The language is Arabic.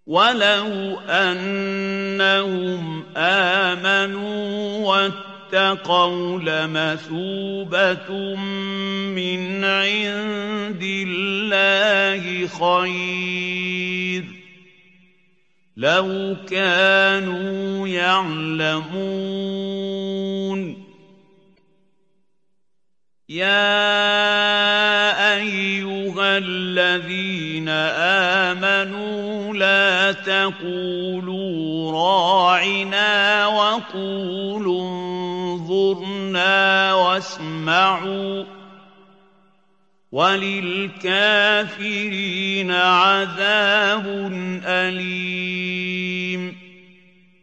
وَلَوْ أَنَّهُمْ آمَنُوا وَاتَّقَوْا لَمَثُوبَةٌ مِّنْ عِندِ اللَّهِ خَيْرٌ ۖ لَّوْ كَانُوا يَعْلَمُونَ يَا أَيُّهَا الَّذِينَ آمَنُوا لَا تَقُولُوا رَاعِنَا وَقُولُوا انظُرْنَا وَاسْمَعُوا ۗ وَلِلْكَافِرِينَ عَذَابٌ أَلِيمٌ